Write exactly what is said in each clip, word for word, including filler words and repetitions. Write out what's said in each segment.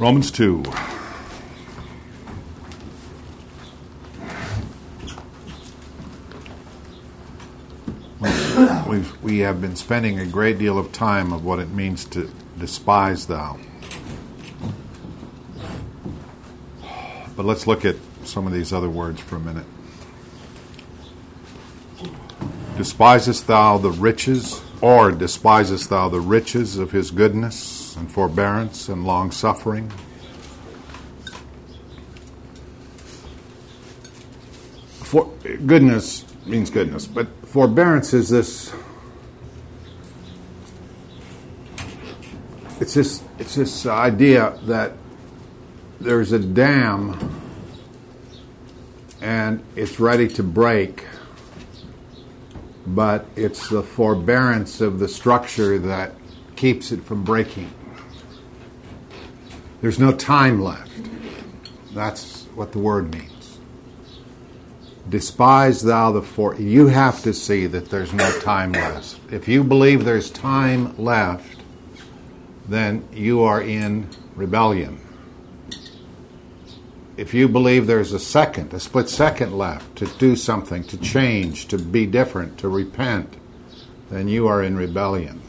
Romans two. We've, we have been spending a great deal of time of what it means to despise thou. But let's look at some of these other words for a minute. Despisest thou the riches, or despisest thou the riches of his goodness and forbearance and long-suffering? For, goodness means goodness, but forbearance is this, it's this, it's this idea that there's a dam and it's ready to break, but it's the forbearance of the structure that keeps it from breaking. There's no time left. That's what the word means. Despise thou the for. You have to see that there's no time left. If you believe there's time left, then you are in rebellion. If you believe there's a second, a split second left to do something, to change, to be different, to repent, then you are in rebellion.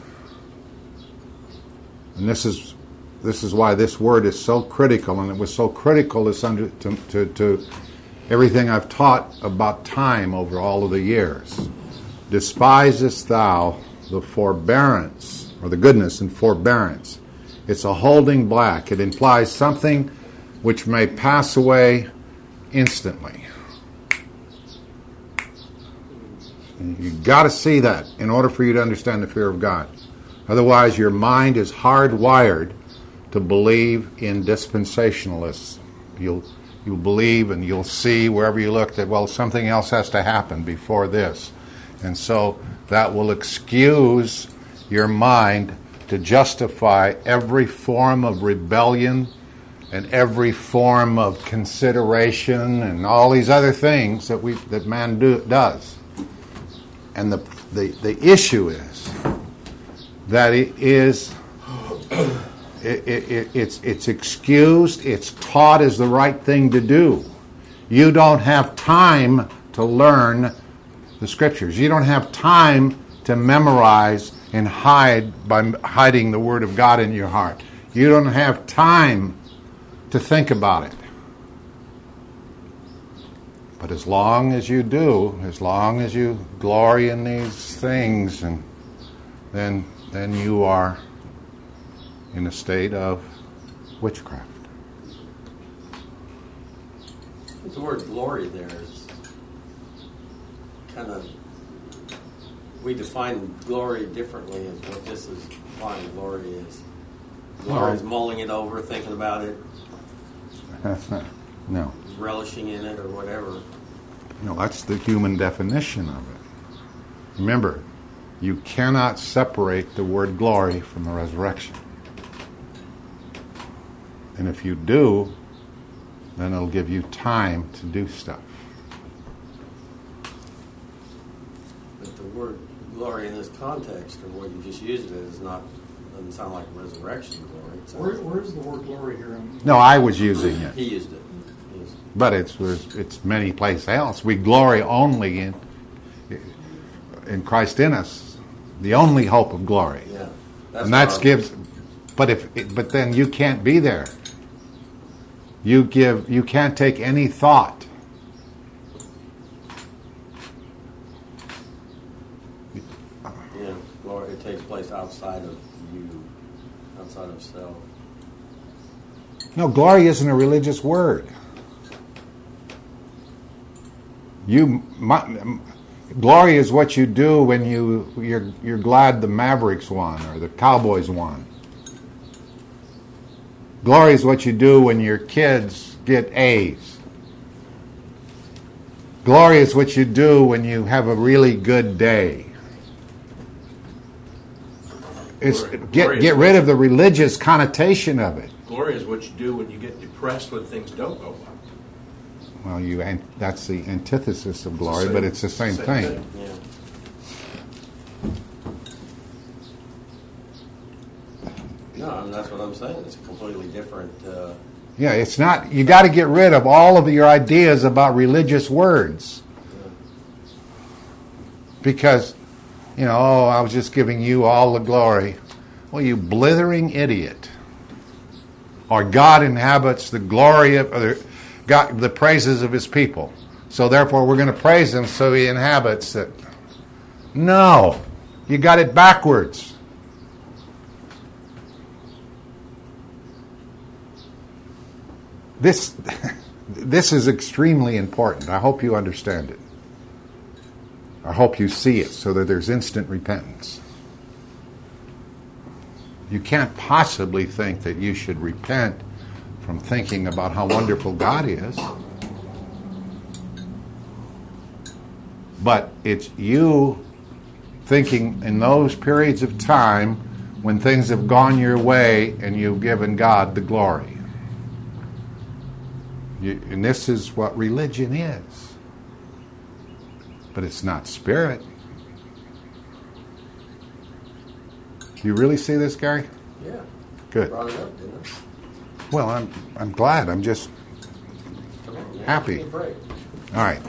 And this is this is why this word is so critical, and it was so critical to, to, to, to everything I've taught about time over all of the years. Despisest thou the forbearance, or the goodness and forbearance. It's a holding back. It implies something which may pass away instantly. You've got to see that in order for you to understand the fear of God. Otherwise, your mind is hardwired to believe in dispensationalists. You'll you'll believe and you'll see wherever you look that, well, something else has to happen before this. And so that will excuse your mind to justify every form of rebellion and every form of consideration and all these other things that we that man do, does. And the, the the issue is that it is it, it, it's it's excused, it's taught as the right thing to do. You don't have time to learn the scriptures. You don't have time to memorize and hide by hiding the word of God in your heart. You don't have time to think about it. But as long as you do, as long as you glory in these things, and then then you are in a state of witchcraft. The word glory there is kind of, we define glory differently as what this is defining glory is. Glory is mulling it over, thinking about it. That's not, no. Relishing in it or whatever. No, that's the human definition of it. Remember, you cannot separate the word glory from the resurrection. And if you do, then it'll give you time to do stuff. But the word glory in this context, or what you just used it as, not doesn't sound like resurrection glory. Where, where's the word glory here? No, I was using it. He used it. He used it. But it's it's many places else. We glory only in in Christ in us, the only hope of glory. Yeah, that's and that gives. But if but then you can't be there. You give. You can't take any thought. Yeah, glory. It takes place outside of you, outside of self. No, glory isn't a religious word. You, my, glory is what you do when you you're you're glad the Mavericks won or the Cowboys won. Glory is what you do when your kids get A's. Glory is what you do when you have a really good day. It's Glory, get glory get rid of the religious connotation of it. Glory is what you do when you get depressed when things don't go well. Well, you and that's the antithesis of glory, same- but it's the same, same thing. thing. Yeah. No, I mean, that's what I'm saying. It's a completely different. Uh, Yeah, it's not. You got to get rid of all of your ideas about religious words. Because, you know, oh, I was just giving you all the glory. Well, you blithering idiot. Or God inhabits the glory of, or God, the praises of his people. So therefore we're going to praise him so he inhabits it. No, you got it backwards. This, this is extremely important. I hope you understand it. I hope you see it so that there's instant repentance. You can't possibly think that you should repent from thinking about how wonderful God is. But it's you thinking in those periods of time when things have gone your way and you've given God the glory. You, and this is what religion is. But it's not spirit. Do you really see this, Gary? yeah. Good. Brought it up, didn't I? Well, I'm I'm glad. I'm just Come on, man. Happy. Give me a break. all right.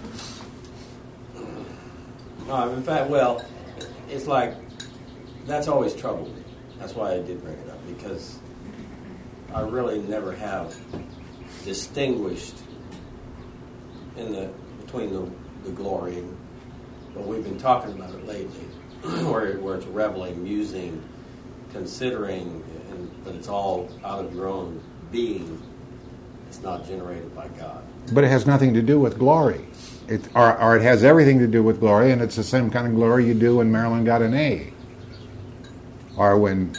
No, in fact, well, it's like that's always troubled me. That's why I did bring it up, because I really never have distinguished in the between the, the glory, but we've been talking about it lately, where where it's reveling, musing, considering, and, but it's all out of your own being. It's not generated by God. But it has nothing to do with glory. It, or, or it has everything to do with glory, and it's the same kind of glory you do when Marilyn got an A. Or when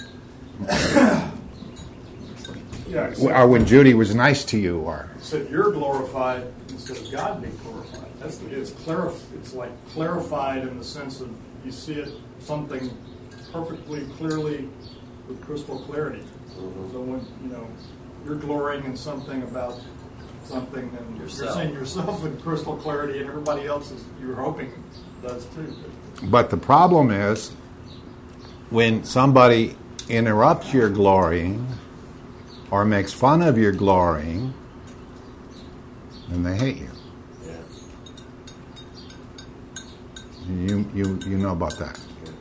Yeah, or when Judy was nice to you. Or said you're glorified instead of God being glorified. That's the, it's clarif- It's like clarified in the sense of you see it something perfectly clearly with crystal clarity. Mm-hmm. So when you know you're glorying in something about something, and Yourself. you're seeing yourself in crystal clarity, and everybody else is you're hoping does too. But the problem is when somebody interrupts your glorying or makes fun of your glorying, then they hate you. Yeah. You you you know about that.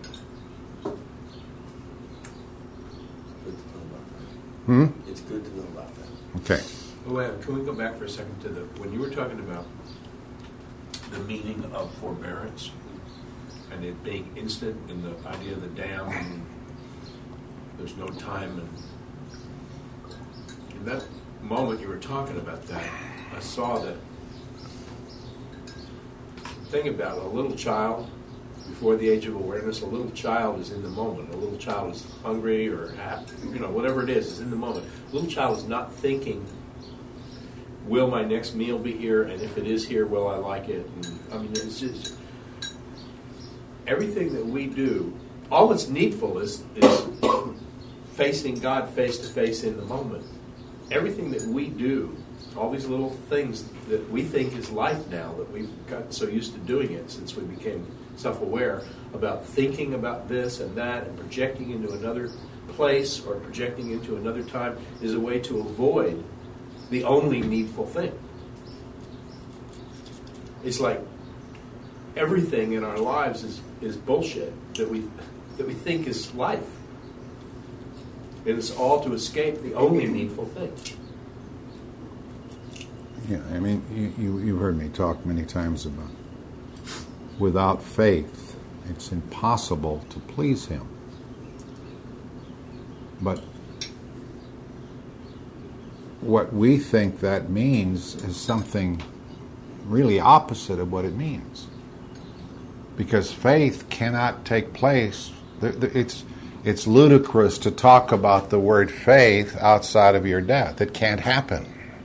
Good to know about that. Hmm? It's good to know about that. Okay. Oh, wait, can we go back for a second to the, when you were talking about the meaning of forbearance and it being instant in the idea of the dam and there's no time, and in that moment you were talking about that, I saw that thing about a little child before the age of awareness. A little child is in the moment. A little child is hungry or happy, you know, whatever it is, is in the moment. A little child is not thinking, will my next meal be here? And if it is here, will I like it? And, I mean, it's just everything that we do. All that's needful is, is facing God face to face in the moment. Everything that we do, all these little things that we think is life now, that we've gotten so used to doing it since we became self-aware about thinking about this and that and projecting into another place or projecting into another time, is a way to avoid the only needful thing. It's like everything in our lives is, is bullshit that we that we think is life. And it's all to escape the only needful thing. Yeah, I mean, you, you, you've heard me talk many times about without faith, it's impossible to please Him. But what we think that means is something really opposite of what it means. Because faith cannot take place. It's, it's ludicrous to talk about the word faith outside of your death. It can't happen.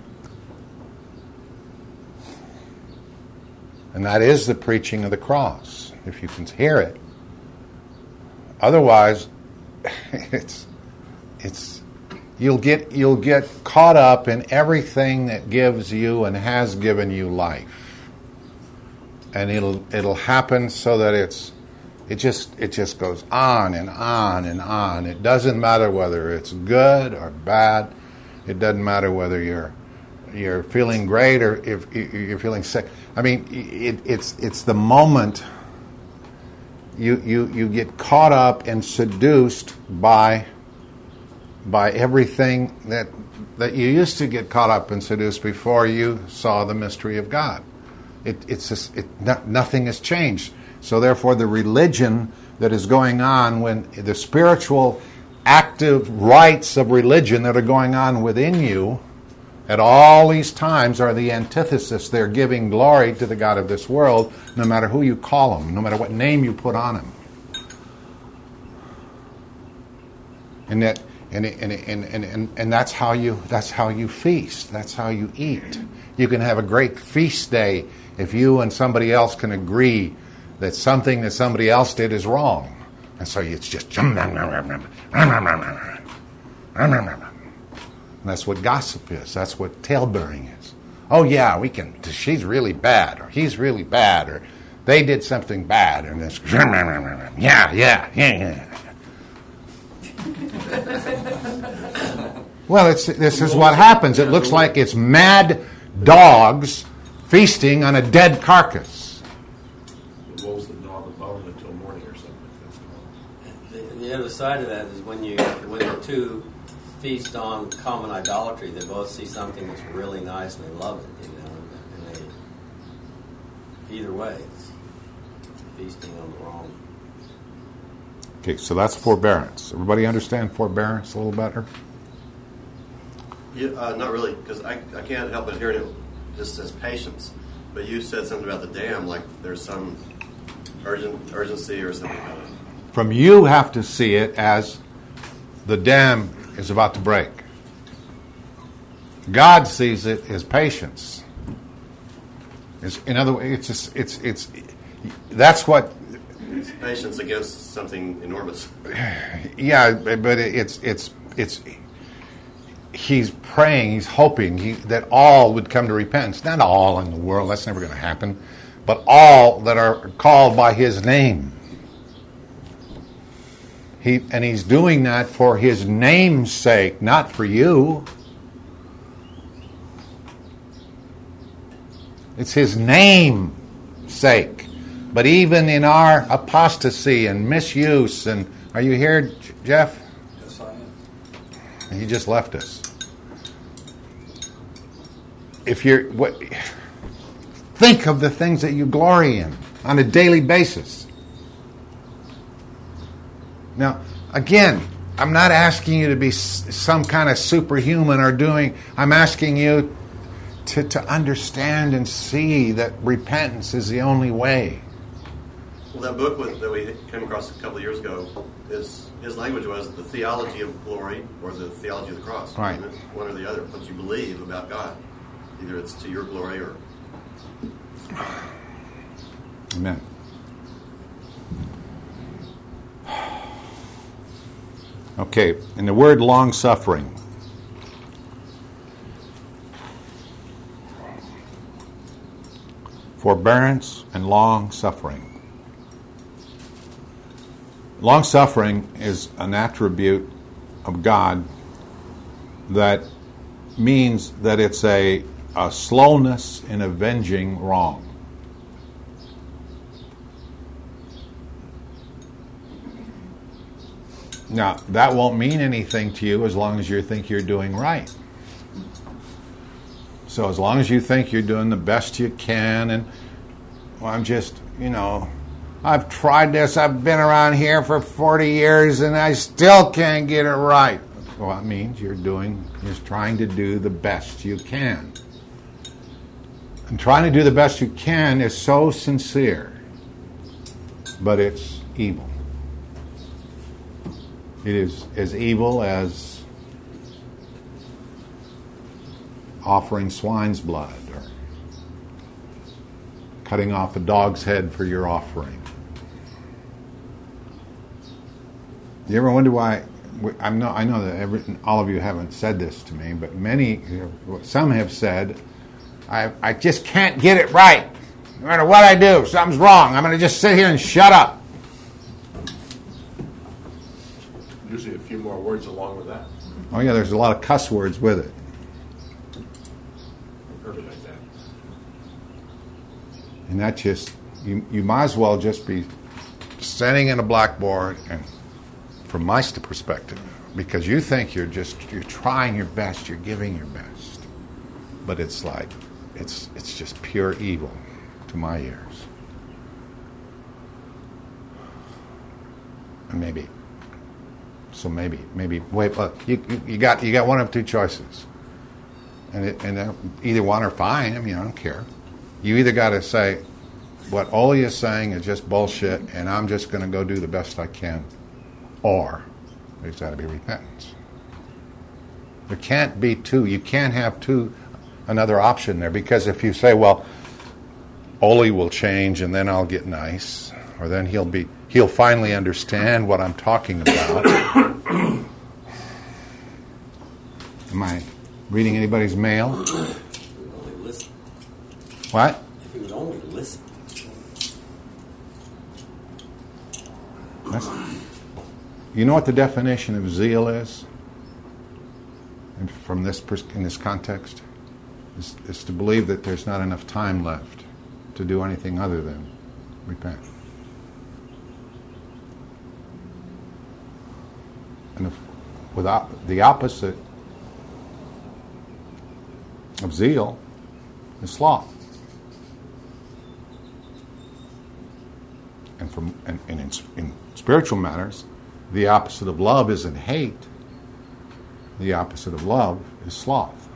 And that is the preaching of the cross, if you can hear it. Otherwise, it's it's you'll get you'll get caught up in everything that gives you and has given you life. And it'll it'll happen so that it's It just it just goes on and on and on. It doesn't matter whether it's good or bad. It doesn't matter whether you're you're feeling great or if you're feeling sick. I mean, it, it's it's the moment you you you get caught up and seduced by by everything that that you used to get caught up and seduced before you saw the mystery of God. It, it's just, it, no, nothing has changed. So therefore, the religion that is going on, when the spiritual active rites of religion that are going on within you at all these times are the antithesis. They're giving glory to the God of this world, no matter who you call him, no matter what name you put on him. And that, and and and and and, and that's how you that's how you feast. That's how you eat. You can have a great feast day if you and somebody else can agree that something that somebody else did is wrong. And so it's just... And that's what gossip is. That's what tale-bearing is. Oh, yeah, we can... She's really bad, or he's really bad, or they did something bad, and it's... Yeah, yeah, yeah, yeah. Well, it's, this is what happens. It looks like it's mad dogs feasting on a dead carcass. The wolves that gnaw the bone until morning or something. That's called. The, the other side of that is when you when the two feast on common idolatry, they both see something that's really nice and they love it, you know, and they either way, it's feasting on the wrong. Okay, so that's forbearance. Everybody understand forbearance a little better? Yeah, uh, not really, because I, I can't help but hear it just as patience. But you said something about the dam, like there's some urgent urgency or something about it. From you have to see it as the dam is about to break. God sees it as patience. It's, in other words, it's just, it's it's that's what. It's patience against something enormous. Yeah, but it's it's it's. He's praying, he's hoping he, that all would come to repentance. Not all in the world, that's never going to happen, but all that are called by his name. He, and he's doing that for his name's sake, not for you. It's his name's sake. But even in our apostasy and misuse, and are you here, Jeff? Yes, I am. He just left us. If you're, what, think of the things that you glory in on a daily basis. Now, again, I'm not asking you to be some kind of superhuman or doing. I'm asking you to, to understand and see that repentance is the only way. Well, that book with, that we came across a couple of years ago, is his language was the theology of glory or the theology of the cross. Right. One or the other. What you believe about God. Either it's to your glory or... Amen. Okay, and the word long-suffering. Forbearance and long-suffering. Long-suffering is an attribute of God that means that it's a, a slowness in avenging wrong. Now, that won't mean anything to you as long as you think you're doing right. So as long as you think you're doing the best you can, and well, I'm just, you know, I've tried this, I've been around here for forty years, and I still can't get it right. Well, that means you're doing, you're trying to do the best you can. And trying to do the best you can is so sincere, but it's evil. It is as evil as offering swine's blood or cutting off a dog's head for your offering. You ever wonder why? I'm no, I know that every, all of you haven't said this to me, but many, some have said, I, I just can't get it right. No matter what I do, something's wrong. I'm going to just sit here and shut up. few more words along with that. Oh yeah, there's a lot of cuss words with it. I've heard it like that. And that just, you, you might as well just be standing in a blackboard, and from my st- perspective, because you think you're just, you're trying your best, you're giving your best. But it's like, it's it's just pure evil to my ears. And maybe, so maybe, maybe, wait, look, you, you, you got you got one of two choices. And, it, and uh, either one are fine, I mean, I don't care. You either got to say, what Oli is saying is just bullshit, and I'm just going to go do the best I can, or there's got to be repentance. There can't be two. You can't have two, another option there, because if you say, well, Oli will change and then I'll get nice, or then he'll be, he'll finally understand what I'm talking about. Am I reading anybody's mail? If he would only listen. What? If he would only listen. That's, you know what the definition of zeal is? And from this pers- in this context, is, is to believe that there's not enough time left to do anything other than repent. And if, without the opposite of zeal is sloth. And from and, and in, in spiritual matters, the opposite of love isn't hate. The opposite of love is sloth.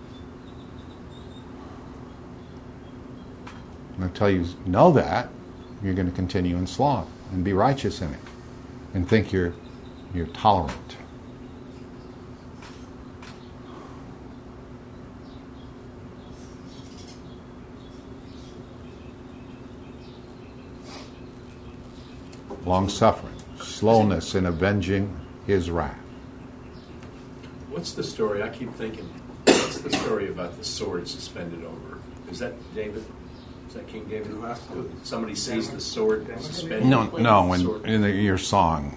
And until you know that, you're going to continue in sloth and be righteous in it, and think you're you're tolerant. Long-suffering, slowness in avenging his wrath. What's the story? I keep thinking, what's the story about the sword suspended over? Is that David? Is that King David who has to do it? Somebody sees the sword suspended? No, no. When Sword. in the, your song,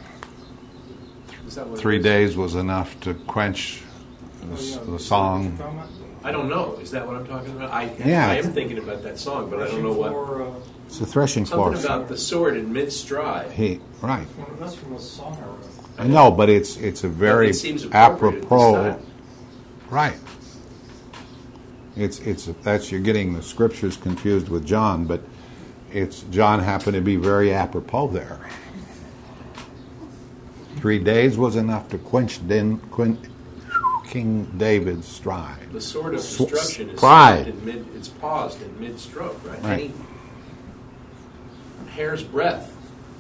Is that what it three is? days was enough to quench the, Oh, yeah. the song. I don't know. Is that what I'm talking about? I, Yeah. I am thinking about that song, but I don't know what. For, uh, It's the threshing floor. Something about the sword in mid-stride. He right. that's from a song I wrote. I know, but it's it's a very It seems appropriate at this apropos. time. Right. It's it's that's you're getting the scriptures confused with John, but it's John happened to be very apropos there. Three days was enough to quench den, quench King David's stride. The sword of Sw- destruction is pride. stopped in mid. It's paused in mid-stroke, right? Right. Any hair's breadth.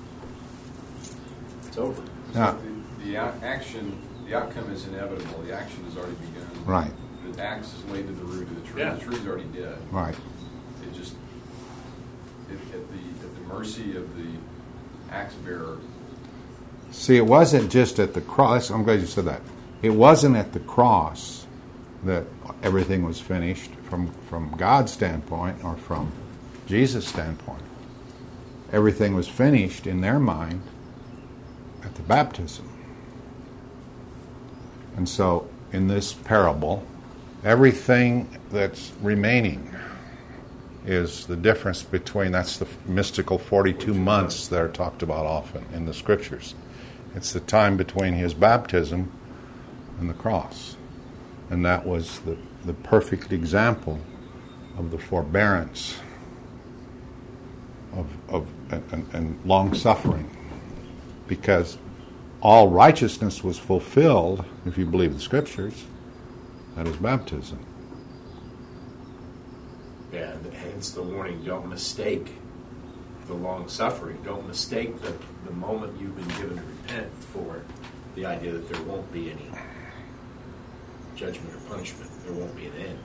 It's over. Yeah. So the, the out- action, the outcome is inevitable. The action has already begun. Right. The axe is laid to the root of the tree. Yeah. The tree's already dead. Right. It just it, at the at the mercy of the axe bearer. See, it wasn't just at the cross. I'm glad you said that. It wasn't at the cross that everything was finished from, from God's standpoint or from Jesus' standpoint. Everything was finished in their mind at the baptism. And so, in this parable, everything that's remaining is the difference between, that's the mystical forty-two months that are talked about often in the scriptures. It's the time between his baptism and the cross. And that was the, the perfect example of the forbearance of, of and, and, and long-suffering. Because all righteousness was fulfilled, if you believe the scriptures, at his baptism. Yeah, and hence the warning: don't mistake the long suffering. Don't mistake the, the moment you've been given to repent for the idea that there won't be any judgment or punishment. There won't be an end.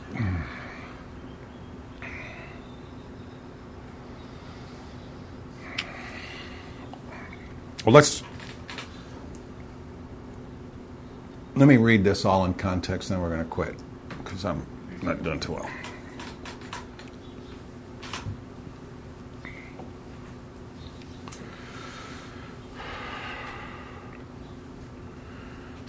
Well, let's let me read this all in context, then we're going to quit because I'm not doing too well.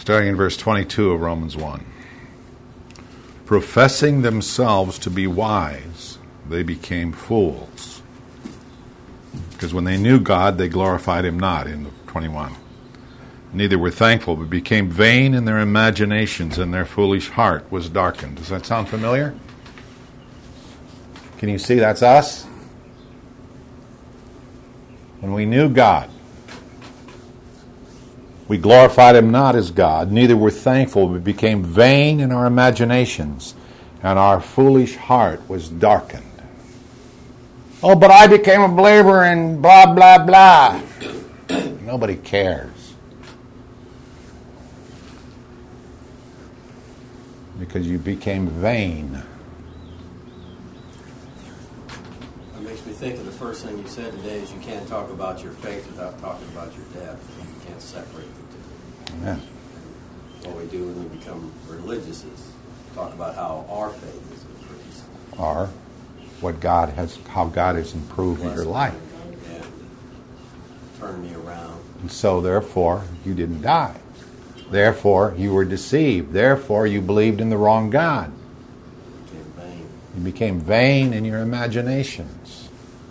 starting in verse twenty-two of Romans one. Professing themselves to be wise, they became fools. Because when they knew God, they glorified him not, in twenty-one. Neither were thankful, but became vain in their imaginations, and their foolish heart was darkened. Does that sound familiar? Can you see that's us? When we knew God, we glorified him not as God, neither were thankful, but became vain in our imaginations, and our foolish heart was darkened. Oh, but I became a believer and blah, blah, blah. Nobody cares. Because you became vain. It makes me think of the first thing you said today is you can't talk about your faith without talking about your death. You can't separate the two. Amen. What we do when we become religious is talk about how our faith is increased. Or what God has, how God has improved Bless your me life. And turn me around. And so, therefore, you didn't die. Therefore, you were deceived. Therefore, you believed in the wrong God. Became vain. You became vain in your imaginations.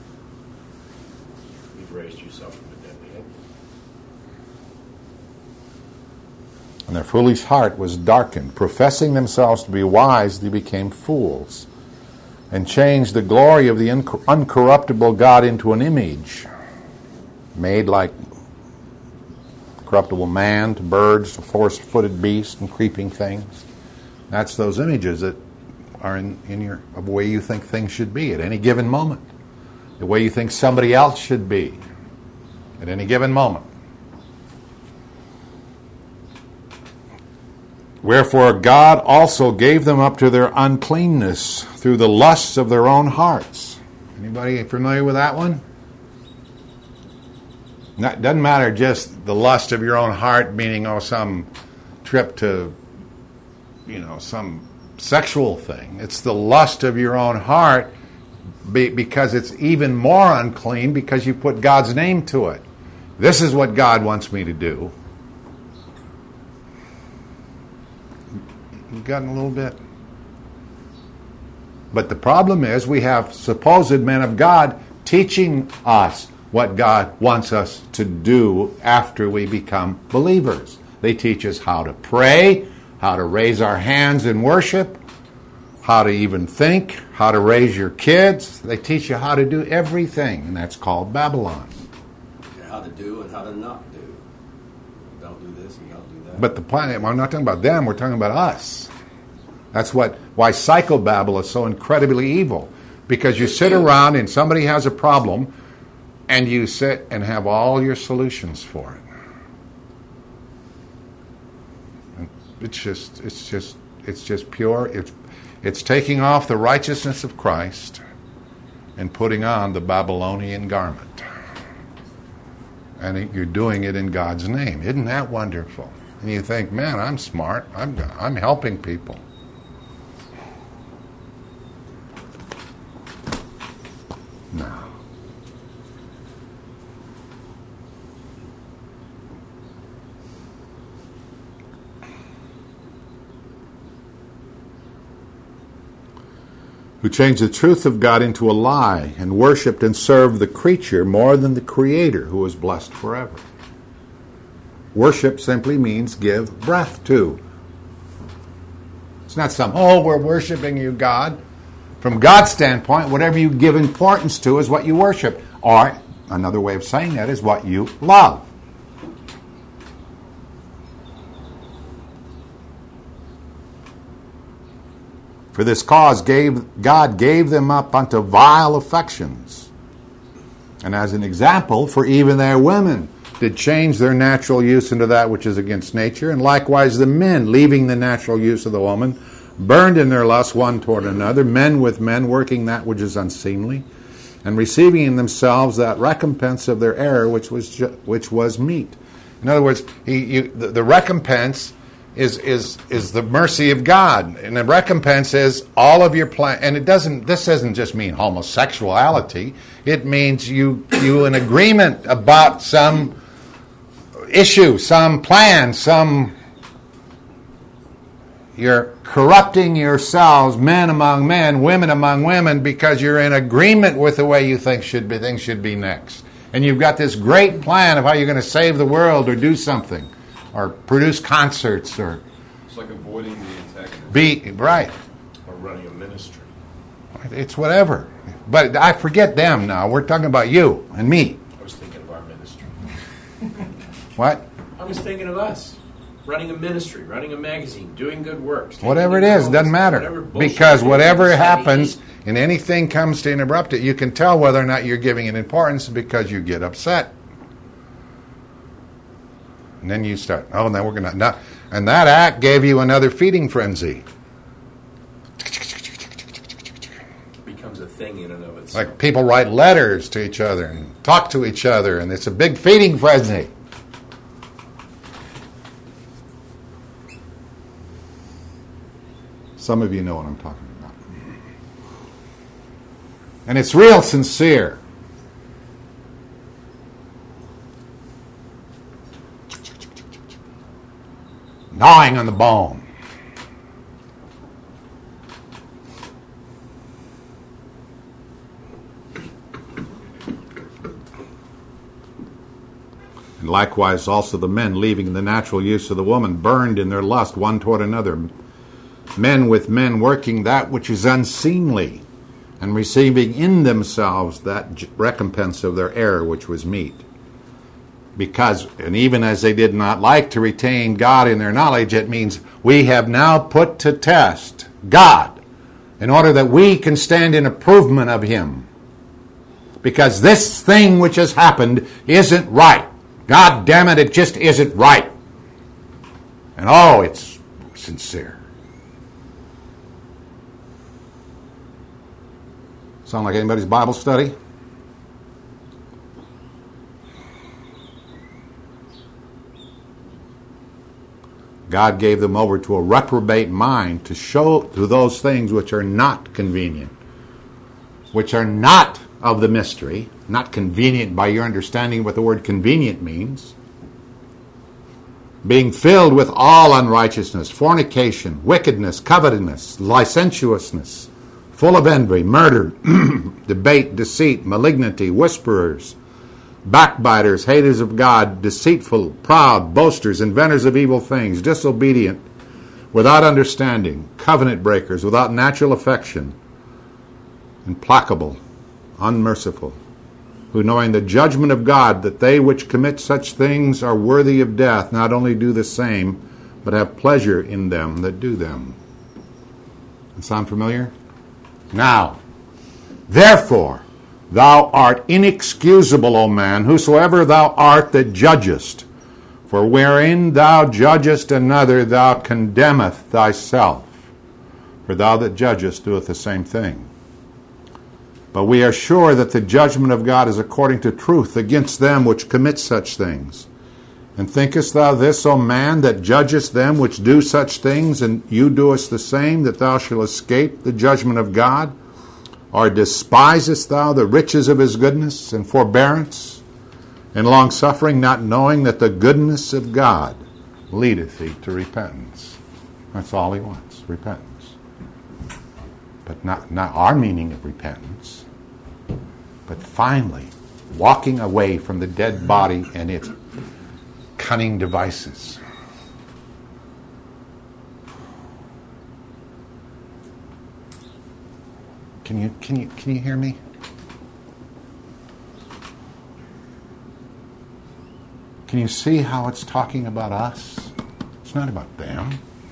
You've raised yourself from the dead man. And their foolish heart was darkened. Professing themselves to be wise, they became fools, and changed the glory of the inc- uncorruptible God into an image, made like corruptible man, to birds, to four-footed beasts, and creeping things. That's those images that are in, in your of the way you think things should be at any given moment. The way you think somebody else should be at any given moment. Wherefore God also gave them up to their uncleanness through the lusts of their own hearts. Anybody familiar with that one? It doesn't matter just the lust of your own heart, meaning oh some trip to, you know, some sexual thing. It's the lust of your own heart be, because it's even more unclean because you put God's name to it. This is what God wants me to do. You've gotten a little bit. But the problem is we have supposed men of God teaching us what God wants us to do after we become believers. They teach us how to pray, how to raise our hands in worship, how to even think, how to raise your kids. They teach you how to do everything, and that's called Babylon. How to do and how to not do. Don't do this and don't do that. But the planet, I'm not talking about them, we're talking about us. That's what why psychobabble is so incredibly evil. Because you sit around and somebody has a problem, and you sit and have all your solutions for it. And it's just, it's just, it's just pure. It's, it's taking off the righteousness of Christ and putting on the Babylonian garment. And it, you're doing it in God's name. Isn't that wonderful? And you think, man, I'm smart. I'm, I'm helping people. No. Who changed the truth of God into a lie and worshipped and served the creature more than the Creator, who is blessed forever. Worship simply means give breath to. It's not some, oh, we're worshiping you, God. From God's standpoint, whatever you give importance to is what you worship. Or, another way of saying that is what you love. For this cause gave God gave them up unto vile affections. And as an example, for even their women did change their natural use into that which is against nature, and likewise the men, leaving the natural use of the woman, burned in their lust one toward another, men with men, working that which is unseemly, and receiving in themselves that recompense of their error which was ju- which was meet. In other words, he, you, the, the recompense is is is the mercy of God, and the recompense is all of your plan. And it doesn't. This doesn't just mean homosexuality. It means you you in agreement about some issue, some plan, some you're corrupting yourselves, men among men, women among women, because you're in agreement with the way you think should be things should be next. And you've got this great plan of how you're going to save the world or do something or produce concerts or It's like avoiding the antagonist. be right. Or running a ministry. It's whatever. But I forget them now. We're talking about you and me. I was thinking of our ministry. What? I was thinking of us. Running a ministry, running a magazine, doing good works. Whatever it is, doesn't matter. Because whatever happens and anything comes to interrupt it, you can tell whether or not you're giving it importance because you get upset. And then you start, oh, now we're going to, and that act gave you another feeding frenzy. Becomes a thing in and of itself. Like people write letters to each other and talk to each other, and it's a big feeding frenzy. Some of you know what I'm talking about. And it's real sincere. Gnawing on the bone. And likewise also the men, leaving the natural use of the woman, burned in their lust one toward another. Men with men working that which is unseemly, and receiving in themselves that recompense of their error which was meet. Because, and even as they did not like to retain God in their knowledge, it means we have now put to test God in order that we can stand in approvement of Him. Because this thing which has happened isn't right. God damn it, it just isn't right. And oh, it's sincere. Sound like anybody's Bible study? God gave them over to a reprobate mind to show to those things which are not convenient, which are not of the mystery, not convenient by your understanding of what the word convenient means, being filled with all unrighteousness, fornication, wickedness, covetousness, licentiousness, full of envy, murder, debate, deceit, malignity, whisperers, backbiters, haters of God, deceitful, proud, boasters, inventors of evil things, disobedient, without understanding, covenant breakers, without natural affection, implacable, unmerciful, who knowing the judgment of God, that they which commit such things are worthy of death, not only do the same, but have pleasure in them that do them. That sound familiar? Now, therefore, thou art inexcusable, O man, whosoever thou art that judgest. For wherein thou judgest another, thou condemneth thyself. For thou that judgest doeth the same thing. But we are sure that the judgment of God is according to truth against them which commit such things. And thinkest thou this, O man, that judgest them which do such things, and you doest the same, that thou shalt escape the judgment of God? Or despisest thou the riches of his goodness and forbearance and longsuffering, not knowing that the goodness of God leadeth thee to repentance? That's all he wants, repentance. But not, not our meaning of repentance, but finally walking away from the dead body and its cunning devices. Can you can you can you hear me? Can you see how it's talking about us? It's not about them.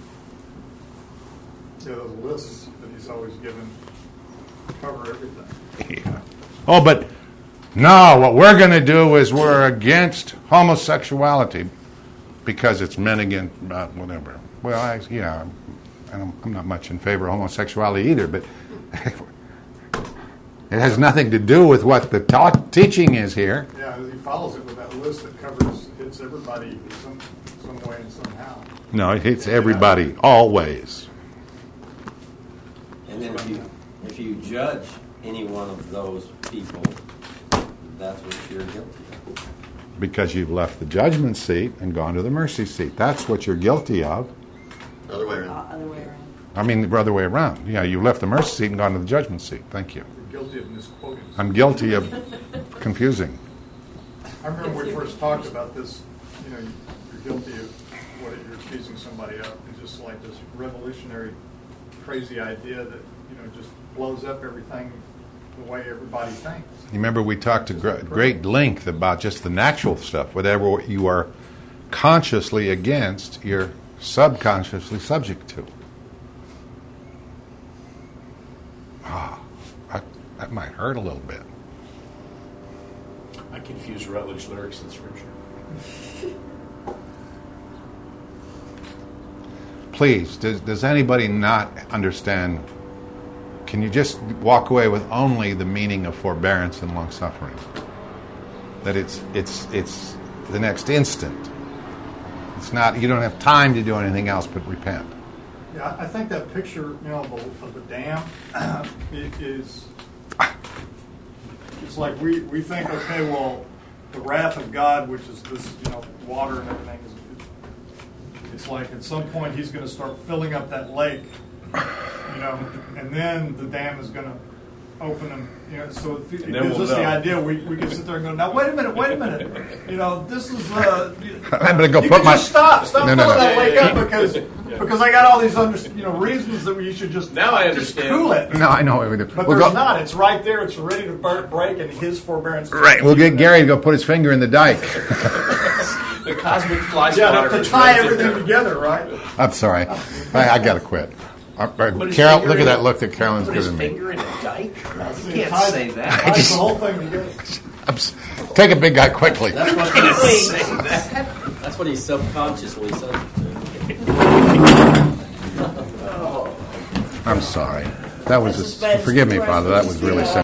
Yeah, those lists that he's always given cover everything. Yeah. Oh, but no, what we're going to do is we're against homosexuality because it's men against uh, whatever. Well, I, yeah, I'm, I'm not much in favor of homosexuality either, but it has nothing to do with what the ta- teaching is here. Yeah, he follows it with that list that covers, hits everybody some, some way and somehow. No, it hits everybody, always. And then if you, if you judge any one of those people, that's what you're guilty of. Because you've left the judgment seat and gone to the mercy seat. That's what you're guilty of. Other way Uh, around. Other way around. I mean, the other way around. Yeah, you left the mercy seat and gone to the judgment seat. Thank you. You're guilty of misquoting. I'm guilty of confusing. I remember when we first talked about this, you know, you're guilty of what you're accusing somebody of. It's just like this revolutionary, crazy idea that, you know, just blows up everything the way everybody thinks. You remember we talked to gr- great length about just the natural stuff. Whatever you are consciously against, you're subconsciously subject to. Ah, that, that might hurt a little bit. I confuse Rutledge lyrics in Scripture. Please, does, does anybody not understand? Can you just walk away with only the meaning of forbearance and long suffering? That it's it's it's the next instant. It's not. You don't have time to do anything else but repent. Yeah, I think that picture, you know, of the, of the dam, it is, it's like we, we think, okay, well, the wrath of God, which is this, you know, water and everything, is, it's like at some point he's going to start filling up that lake, you know, and then the dam is going to open and, you know, so it, it And then gives we'll us the know. idea we, we can sit there and go, now wait a minute, wait a minute, you know, this is, uh, I'm going to go you put can my. just stop, stop No, filling no, no. that lake up because, because I got all these, under, you know, reasons that you should just, Now I just understand. cool it. No, I know everything. But We'll there's go- not. It's right there. It's ready to bur- break, and his forbearance. Right, we'll get Gary to go put his finger in the dike. The cosmic fly Yeah, swatter to is tie right everything there. together, right? I'm sorry. I, I got to quit. Uh, uh, Put his Carol, finger look at in- that look that Carolyn's Put his giving me. finger in a dike? You It can't ties- say that. Ties the whole thing together. I'm s- Take a big guy quickly. That's what You can't he's, say that. that's what he's subconsciously said. I'm sorry. That was That's just, as bad as forgive me, the Father. That was rest really of simple.